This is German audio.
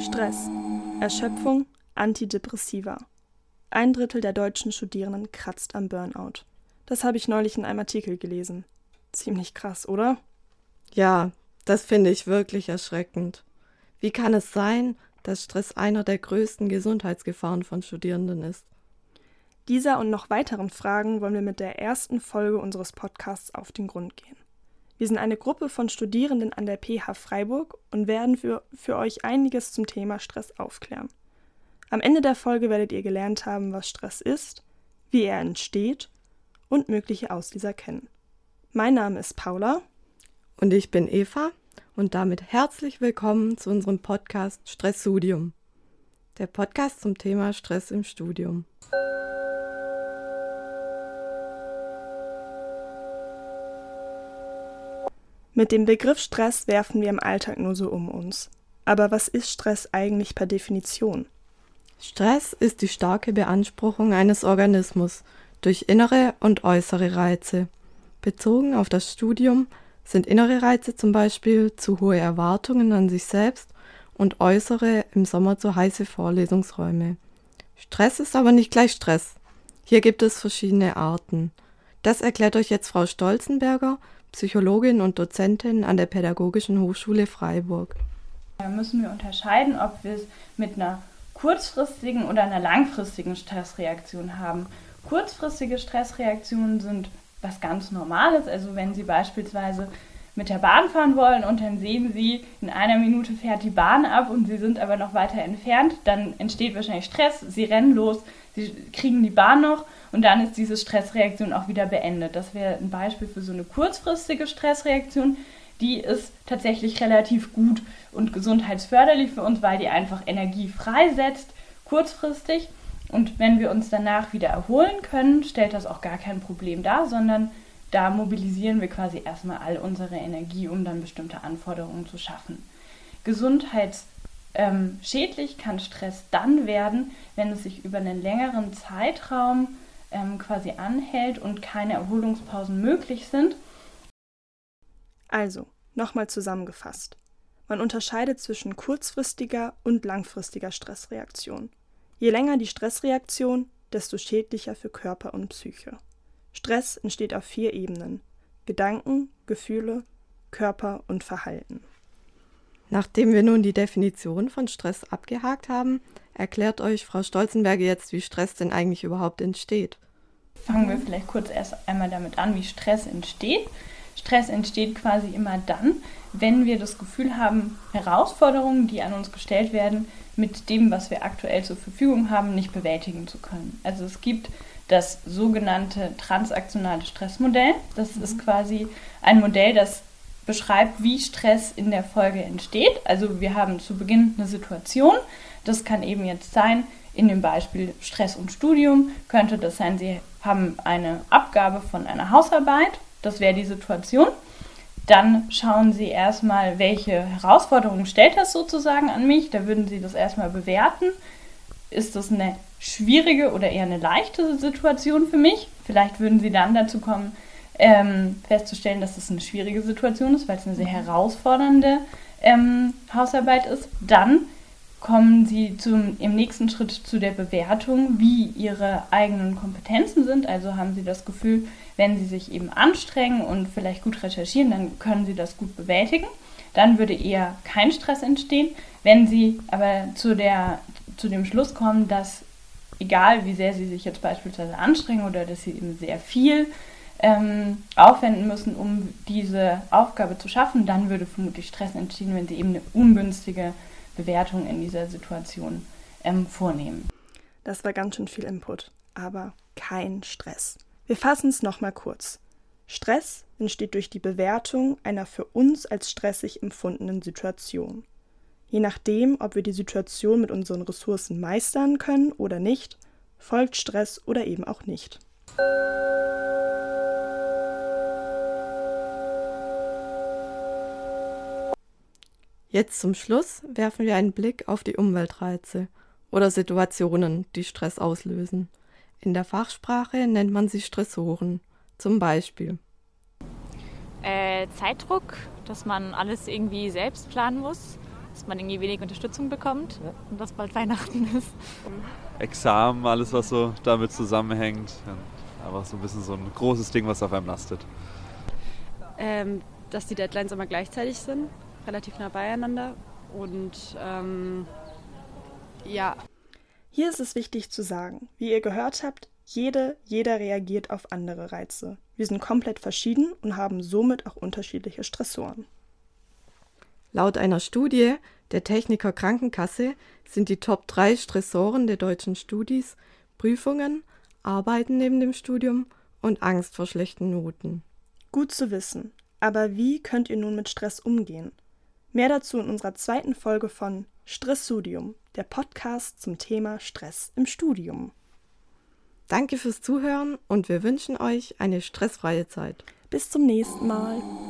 Stress, Erschöpfung, Antidepressiva. 1/3 der deutschen Studierenden kratzt am Burnout. Das habe ich neulich in einem Artikel gelesen. Ziemlich krass, oder? Ja, das finde ich wirklich erschreckend. Wie kann es sein, dass Stress einer der größten Gesundheitsgefahren von Studierenden ist? Dieser und noch weiteren Fragen wollen wir mit der ersten Folge unseres Podcasts auf den Grund gehen. Wir sind eine Gruppe von Studierenden an der PH Freiburg und werden für euch einiges zum Thema Stress aufklären. Am Ende der Folge werdet ihr gelernt haben, was Stress ist, wie er entsteht und mögliche Auslöser kennen. Mein Name ist Paula. Und ich bin Eva und damit herzlich willkommen zu unserem Podcast Stressudium. Der Podcast zum Thema Stress im Studium. Mit dem Begriff Stress werfen wir im Alltag nur so um uns. Aber was ist Stress eigentlich per Definition? Stress ist die starke Beanspruchung eines Organismus durch innere und äußere Reize. Bezogen auf das Studium sind innere Reize zum Beispiel zu hohe Erwartungen an sich selbst und äußere im Sommer zu heiße Vorlesungsräume. Stress ist aber nicht gleich Stress. Hier gibt es verschiedene Arten. Das erklärt euch jetzt Frau Stolzenberger, Psychologin und Dozentin an der Pädagogischen Hochschule Freiburg. Da müssen wir unterscheiden, ob wir es mit einer kurzfristigen oder einer langfristigen Stressreaktion haben. Kurzfristige Stressreaktionen sind was ganz Normales, also wenn Sie beispielsweise mit der Bahn fahren wollen und dann sehen Sie, in einer Minute fährt die Bahn ab und Sie sind aber noch weiter entfernt, dann entsteht wahrscheinlich Stress, Sie rennen los, Sie kriegen die Bahn noch und dann ist diese Stressreaktion auch wieder beendet. Das wäre ein Beispiel für so eine kurzfristige Stressreaktion. Die ist tatsächlich relativ gut und gesundheitsförderlich für uns, weil die einfach Energie freisetzt, kurzfristig. Und wenn wir uns danach wieder erholen können, stellt das auch gar kein Problem dar, sondern da mobilisieren wir quasi erstmal all unsere Energie, um dann bestimmte Anforderungen zu schaffen. Gesundheitsschädlich kann Stress dann werden, wenn es sich über einen längeren Zeitraum quasi anhält und keine Erholungspausen möglich sind. Also, nochmal zusammengefasst. Man unterscheidet zwischen kurzfristiger und langfristiger Stressreaktion. Je länger die Stressreaktion, desto schädlicher für Körper und Psyche. Stress entsteht auf 4 Ebenen: Gedanken, Gefühle, Körper und Verhalten. Nachdem wir nun die Definition von Stress abgehakt haben, erklärt euch Frau Stolzenberger jetzt, wie Stress denn eigentlich überhaupt entsteht. Fangen wir vielleicht kurz erst einmal damit an, wie Stress entsteht. Stress entsteht quasi immer dann, wenn wir das Gefühl haben, Herausforderungen, die an uns gestellt werden, mit dem, was wir aktuell zur Verfügung haben, nicht bewältigen zu können. Also es gibt das sogenannte transaktionale Stressmodell. Das ist quasi ein Modell, das beschreibt, wie Stress in der Folge entsteht. Also wir haben zu Beginn eine Situation. Das kann eben jetzt sein, in dem Beispiel Stress und Studium, könnte das sein, Sie haben eine Abgabe von einer Hausarbeit. Das wäre die Situation. Dann schauen Sie erstmal, welche Herausforderungen stellt das sozusagen an mich. Da würden Sie das erstmal bewerten. Ist das eine schwierige oder eher eine leichte Situation für mich? Vielleicht würden Sie dann dazu kommen, festzustellen, dass es eine schwierige Situation ist, weil es eine sehr herausfordernde Hausarbeit ist. Dann kommen Sie im nächsten Schritt zu der Bewertung, wie Ihre eigenen Kompetenzen sind. Also haben Sie das Gefühl, wenn Sie sich eben anstrengen und vielleicht gut recherchieren, dann können Sie das gut bewältigen. Dann würde eher kein Stress entstehen. Wenn Sie aber zu dem Schluss kommen, dass egal wie sehr Sie sich jetzt beispielsweise anstrengen oder dass Sie eben sehr viel aufwenden müssen, um diese Aufgabe zu schaffen, dann würde vermutlich Stress entstehen, wenn Sie eben eine ungünstige Bewertung in dieser Situation vornehmen. Das war ganz schön viel Input, aber kein Stress. Wir fassen es nochmal kurz. Stress entsteht durch die Bewertung einer für uns als stressig empfundenen Situation. Je nachdem, ob wir die Situation mit unseren Ressourcen meistern können oder nicht, folgt Stress oder eben auch nicht. Jetzt zum Schluss werfen wir einen Blick auf die Umweltreize oder Situationen, die Stress auslösen. In der Fachsprache nennt man sie Stressoren. Zum Beispiel Zeitdruck, dass man alles irgendwie selbst planen muss. dass man irgendwie wenig Unterstützung bekommt und dass bald Weihnachten ist. Examen, alles was so damit zusammenhängt. Einfach so ein bisschen so ein großes Ding, was auf einem lastet. Dass die Deadlines immer gleichzeitig sind, relativ nah beieinander und ja. Hier ist es wichtig zu sagen, wie ihr gehört habt, jeder reagiert auf andere Reize. Wir sind komplett verschieden und haben somit auch unterschiedliche Stressoren. Laut einer Studie der Techniker Krankenkasse sind die Top 3 Stressoren der deutschen Studis Prüfungen, Arbeiten neben dem Studium und Angst vor schlechten Noten. Gut zu wissen. Aber wie könnt ihr nun mit Stress umgehen? Mehr dazu in unserer 2. Folge von Stressudium, der Podcast zum Thema Stress im Studium. Danke fürs Zuhören und wir wünschen euch eine stressfreie Zeit. Bis zum nächsten Mal.